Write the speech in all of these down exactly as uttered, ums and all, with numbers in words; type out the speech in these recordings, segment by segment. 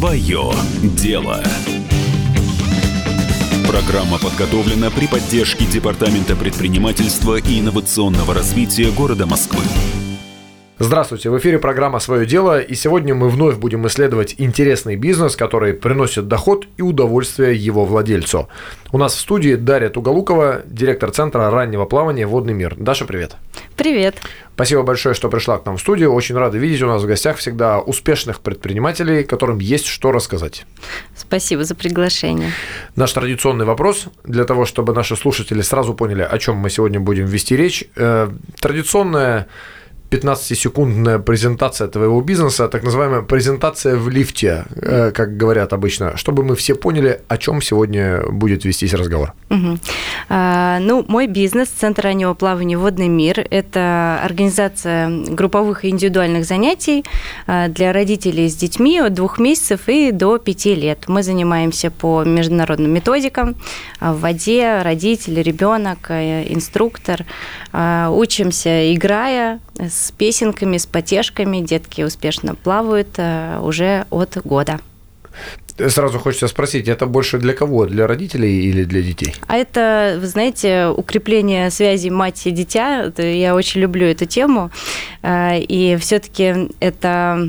Свое дело. Программа подготовлена при поддержке Департамента предпринимательства и инновационного развития города Москвы. Здравствуйте, в эфире программа «Свое дело», и сегодня мы вновь будем исследовать интересный бизнес, который приносит доход и удовольствие его владельцу. У нас в студии Дарья Туголукова, директор Центра раннего плавания «Водный мир». Даша, привет. Привет. Спасибо большое, что пришла к нам в студию. Очень рады видеть у нас в гостях всегда успешных предпринимателей, которым есть что рассказать. Спасибо за приглашение. Наш традиционный вопрос, для того, чтобы наши слушатели сразу поняли, о чем мы сегодня будем вести речь. Традиционная пятнадцатисекундная презентация твоего бизнеса, так называемая презентация в лифте, как говорят обычно, чтобы мы все поняли, о чем сегодня будет вестись разговор. Угу. А, ну, мой бизнес, Центр раннего плавания «Водный мир», это организация групповых и индивидуальных занятий для родителей с детьми от двух месяцев и до пяти лет. Мы занимаемся по международным методикам в воде, родитель, ребенок, инструктор. Учимся, играя, с песенками, с потешками. Детки успешно плавают уже от года. Сразу хочется спросить, это больше для кого? Для родителей или для детей? А это, вы знаете, укрепление связи мать и дитя. Я очень люблю эту тему. И все-таки это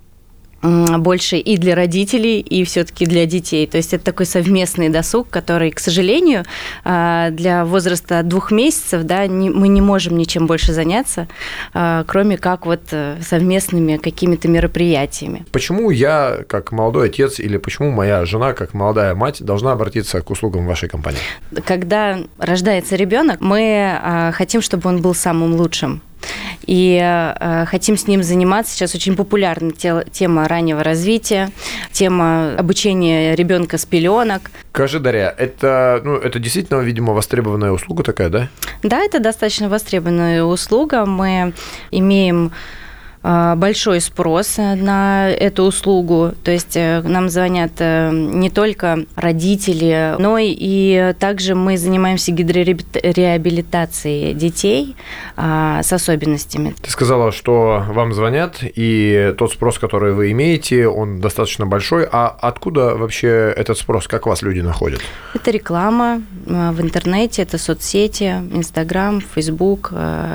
больше и для родителей, и все-таки для детей. То есть это такой совместный досуг, который, к сожалению, для возраста двух месяцев, да, мы не можем ничем больше заняться, кроме как вот совместными какими-то мероприятиями. Почему я, как молодой отец, или почему моя жена, как молодая мать, должна обратиться к услугам вашей компании? Когда рождается ребенок, мы хотим, чтобы он был самым лучшим. И э, хотим с ним заниматься. Сейчас очень популярна те, тема раннего развития, тема обучения ребенка с пеленок. Скажи, Дарья, это, ну, это действительно, видимо, востребованная услуга такая, да? Да, это достаточно востребованная услуга. Мы имеем большой спрос на эту услугу. То есть нам звонят не только родители, но и также мы занимаемся гидрореабилитацией детей с особенностями. Ты сказала, что вам звонят, и тот спрос, который вы имеете, он достаточно большой. А откуда вообще этот спрос? Как вас люди находят? Это реклама в интернете, это соцсети, Инстаграм, Фейсбук,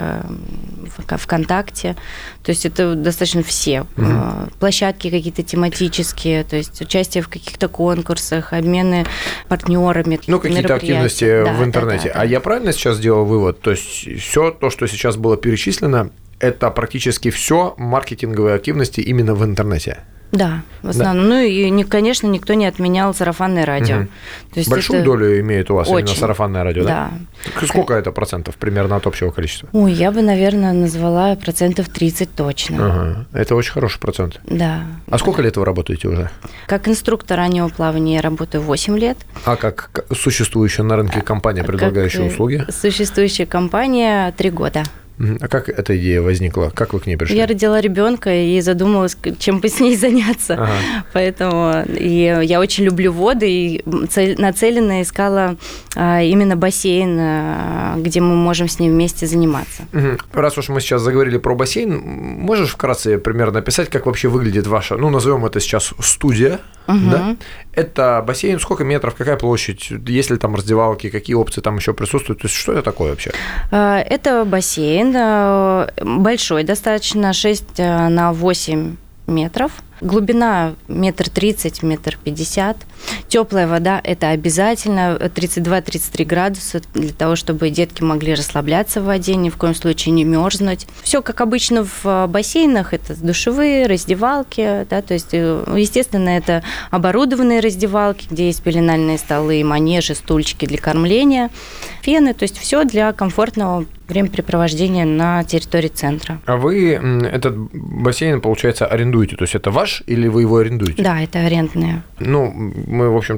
ВКонтакте. То есть это достаточно все. Угу. Площадки какие-то тематические, то есть участие в каких-то конкурсах, обмены партнерами. Ну, какие-то активности да, в интернете. Да, да, да. А я правильно сейчас сделал вывод? То есть все то, что сейчас было перечислено, это практически все маркетинговые активности именно в интернете? Да, в основном. Да. Ну и, конечно, никто не отменял сарафанное радио. Угу. То есть большую это... долю имеет у вас очень. Именно сарафанное радио, да? Да. Сколько это процентов примерно от общего количества? Ой, я бы, наверное, назвала процентов тридцать точно. Ага. Это очень хороший процент. Да. А сколько лет вы работаете уже? Как инструктор раннего плавания я работаю восемь лет. А как существующая на рынке компания, предлагающая как услуги? Существующая компания три года. А как эта идея возникла? Как вы к ней пришли? Я родила ребенка и задумалась, чем бы с ней заняться. Ага. Поэтому и я очень люблю воды и нацеленно искала именно бассейн, где мы можем с ней вместе заниматься. Угу. Раз уж мы сейчас заговорили про бассейн, можешь вкратце примерно описать, как вообще выглядит ваша, ну, назовем это сейчас студия, угу. да? Это бассейн, сколько метров, какая площадь, есть ли там раздевалки, какие опции там еще присутствуют, то есть что это такое вообще? Это бассейн. Большой достаточно, шесть на восемь метров. Глубина метр тридцать, метр пятьдесят. Теплая вода – это обязательно тридцать два - тридцать три градуса для того, чтобы детки могли расслабляться в воде, ни в коем случае не мерзнуть. Все как обычно в бассейнах – это душевые, раздевалки, да, то есть, естественно, это оборудованные раздевалки, где есть пеленальные столы, манежи, стульчики для кормления, фены, то есть все для комфортного времяпрепровождения на территории центра. А вы этот бассейн, получается, арендуете? То есть это ваш или вы его арендуете? Да, это арендные. Ну, мы, в общем-то,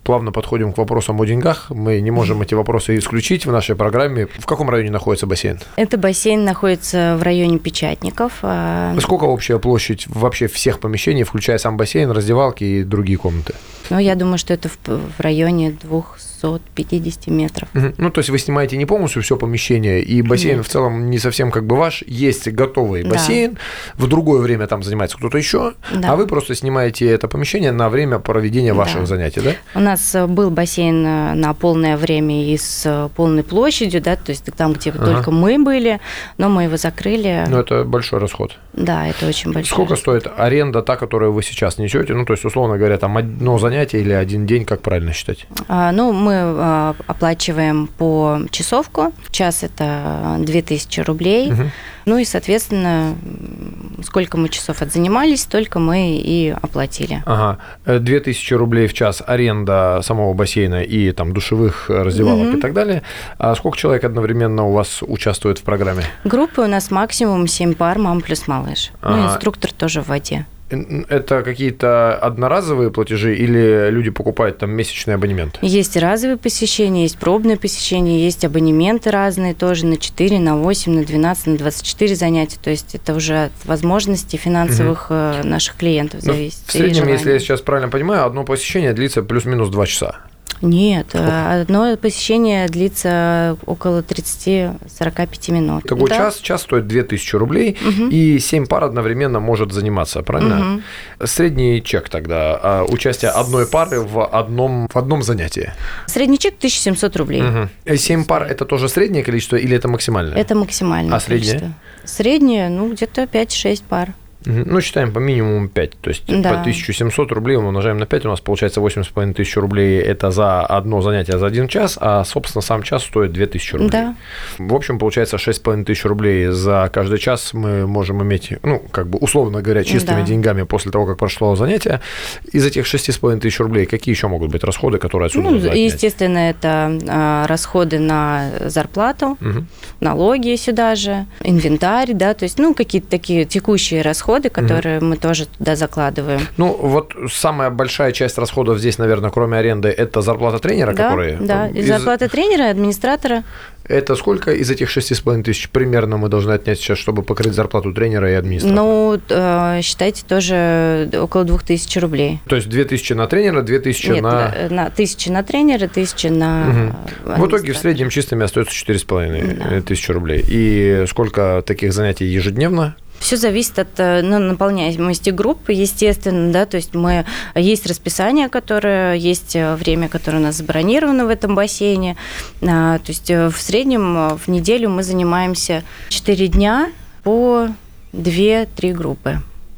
плавно подходим к вопросам о деньгах. Мы не можем эти вопросы исключить в нашей программе. В каком районе находится бассейн? Это бассейн находится в районе Печатников. Сколько общая площадь вообще всех помещений, включая сам бассейн, раздевалки и другие комнаты? Ну, я думаю, что это в, в районе двухсот пятидесяти метров. Угу. Ну, то есть вы снимаете не полностью все помещение, и бассейн Нет. в целом не совсем как бы ваш. Есть готовый да. бассейн, в другое время там занимается кто-то еще, да. а вы просто снимаете это помещение на время проведения ваших да. занятий, да? У нас был бассейн на полное время и с полной площадью, да, то есть там, где ага. только мы были, но мы его закрыли. Ну, это большой расход. Да, это очень большой Сколько расход. стоит аренда та, которую вы сейчас несете? Ну, то есть, условно говоря, там одно занятие или один день, как правильно считать? А, ну, мы а, оплачиваем по часовку. Час – это две тысячи рублей. Угу. Ну и, соответственно, сколько мы часов отзанимались, столько мы и оплатили. Ага. две тысячи рублей в час аренда самого бассейна и там душевых, раздевалок угу. и так далее. А сколько человек одновременно у вас участвует в программе? Группы у нас максимум семь пар, мама плюс малыш. Ага. Ну, инструктор тоже в воде. Это какие-то одноразовые платежи или люди покупают там месячный абонемент? Есть разовые посещения, есть пробные посещения, есть абонементы разные тоже на четыре, на восемь, на двенадцать, на двадцать четыре занятия. То есть это уже от возможностей финансовых угу. наших клиентов зависит. В среднем, если я сейчас правильно понимаю, одно посещение длится плюс-минус два часа. Нет, Сколько? Одно посещение длится около тридцать-сорок пять минут. Такой да? час, час стоит две тысячи рублей, угу. и семь пар одновременно может заниматься, правильно? Угу. Средний чек тогда, участие одной пары в одном, в одном занятии? Средний чек тысяча семьсот рублей. Угу. семь пар – это тоже среднее количество или это максимальное? Это максимальное А среднее? количество. Среднее, ну, где-то пять-шесть пар. Ну, считаем по минимуму пять, то есть да. по тысяча семьсот рублей мы умножаем на пять, у нас получается восемь с половиной тысяч рублей, это за одно занятие за один час, а, собственно, сам час стоит две тысячи рублей. Да. В общем, получается шесть с половиной тысяч рублей за каждый час мы можем иметь, ну, как бы, условно говоря, чистыми да. деньгами после того, как прошло занятие. Из этих шести с половиной тысяч рублей какие еще могут быть расходы, которые отсюда ну, естественно, это а, расходы на зарплату, угу. налоги сюда же, инвентарь, да, то есть, ну, какие-то такие текущие расходы, которые угу. мы тоже туда закладываем. Ну, вот самая большая часть расходов здесь, наверное, кроме аренды, это зарплата тренера, да, который... Да, из... зарплата тренера, администратора. Это сколько из этих шести с половиной тысяч примерно мы должны отнять сейчас, чтобы покрыть зарплату тренера и администратора? Ну, считайте, тоже около двух тысяч рублей. То есть две тысячи на тренера, две тысячи Нет, на... на тысячи на тренера, тысяча на... Угу. В итоге в среднем чистыми остается четыре с половиной тысячи рублей. И сколько таких занятий ежедневно? Все зависит от ну, наполняемости группы, естественно, да, то есть мы есть расписание, которое есть время, которое у нас забронировано в этом бассейне, то есть в среднем в неделю мы занимаемся четыре дня по две-три группы.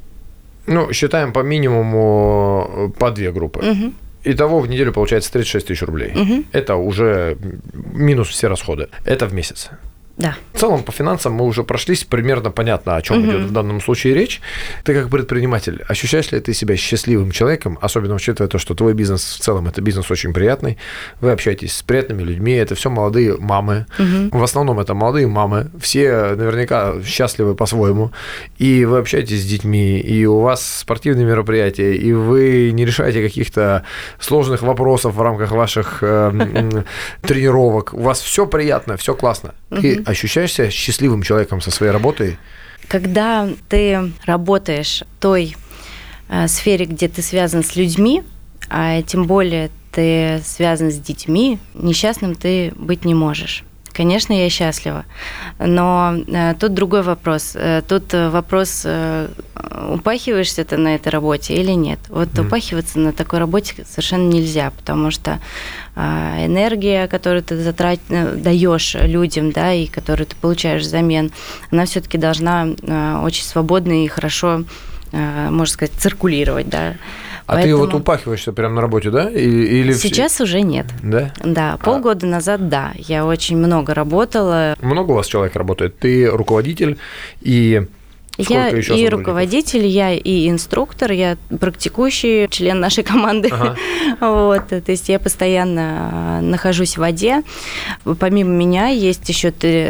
Ну, считаем по минимуму по две группы. Угу. Итого в неделю получается тридцать шесть тысяч рублей. Угу. Это уже минус все расходы. Это в месяц. Да. В целом, по финансам мы уже прошлись, примерно понятно, о чем угу. идет в данном случае речь. Ты как предприниматель, ощущаешь ли ты себя счастливым человеком, особенно учитывая то, что твой бизнес в целом это бизнес очень приятный, вы общаетесь с приятными людьми, это все молодые мамы, угу. в основном это молодые мамы, все наверняка счастливы по-своему, и вы общаетесь с детьми, и у вас спортивные мероприятия, и вы не решаете каких-то сложных вопросов в рамках ваших э, тренировок, у вас все приятно, все классно. Ты ощущаешь себя счастливым человеком со своей работой? Когда ты работаешь в той э, сфере, где ты связан с людьми, а тем более ты связан с детьми, несчастным ты быть не можешь. Конечно, я счастлива, но э, тут другой вопрос. Э, тут вопрос, э, упахиваешься ты на этой работе или нет. Вот mm. упахиваться на такой работе совершенно нельзя, потому что э, энергия, которую ты затрат... даешь людям, да, и которую ты получаешь взамен, она все-таки должна э, очень свободно и хорошо, э, можно сказать, циркулировать, да. А Поэтому... ты вот упахиваешься прямо на работе, да? Или, или... Сейчас уже нет. Да? Да, полгода а... назад, да. Я очень много работала. Много у вас человек работает? Ты руководитель и... Сколько я еще и руководитель, я и инструктор, я практикующий член нашей команды. Ага. Вот, то есть я постоянно нахожусь в воде. Помимо меня есть еще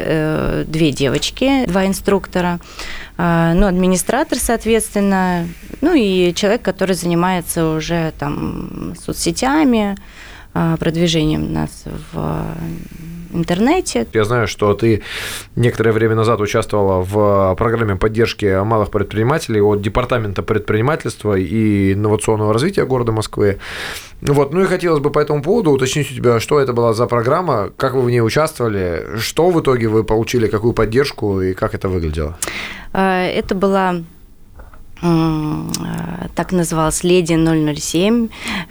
две девочки, два инструктора. Ну, администратор, соответственно, ну и человек, который занимается уже там соцсетями, продвижением нас в интернете. Я знаю, что ты некоторое время назад участвовала в программе поддержки малых предпринимателей от Департамента предпринимательства и инновационного развития города Москвы. Вот. Ну и хотелось бы по этому поводу уточнить у тебя, что это была за программа, как вы в ней участвовали, что в итоге вы получили, какую поддержку и как это выглядело? Это была... так называлась «Леди ноль ноль семь»,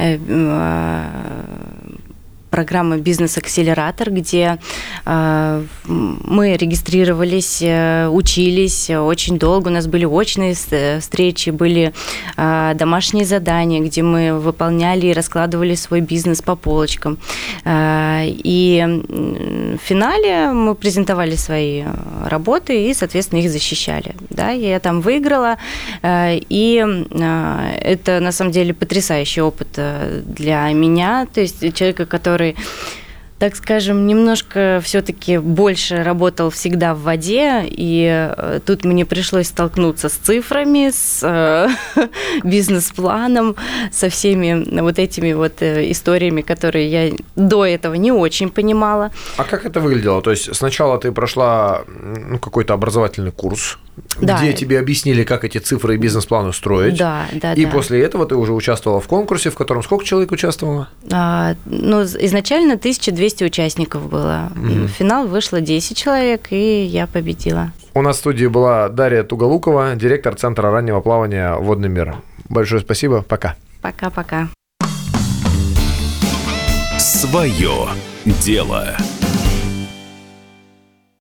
программа «Бизнес-акселератор», где э, мы регистрировались, э, учились очень долго. У нас были очные встречи, были э, домашние задания, где мы выполняли и раскладывали свой бизнес по полочкам. Э, и в финале мы презентовали свои работы и, соответственно, их защищали. Да, я там выиграла, э, и э, это, на самом деле, потрясающий опыт для меня, то есть человека, который, так скажем, немножко все-таки больше работал всегда в воде, и тут мне пришлось столкнуться с цифрами, с э, бизнес-планом, со всеми вот этими вот историями, которые я до этого не очень понимала. А как это выглядело? То есть сначала ты прошла ну, какой-то образовательный курс, да, где тебе объяснили, как эти цифры и бизнес-планы строить. Да, да, и да. после этого ты уже участвовала в конкурсе, в котором сколько человек участвовало? А, ну, изначально тысяча двести участников было. Mm-hmm. В финал вышло десять человек, и я победила. У нас в студии была Дарья Туголукова, директор Центра раннего плавания «Водный мир». Большое спасибо. Пока. Пока-пока. Свое дело.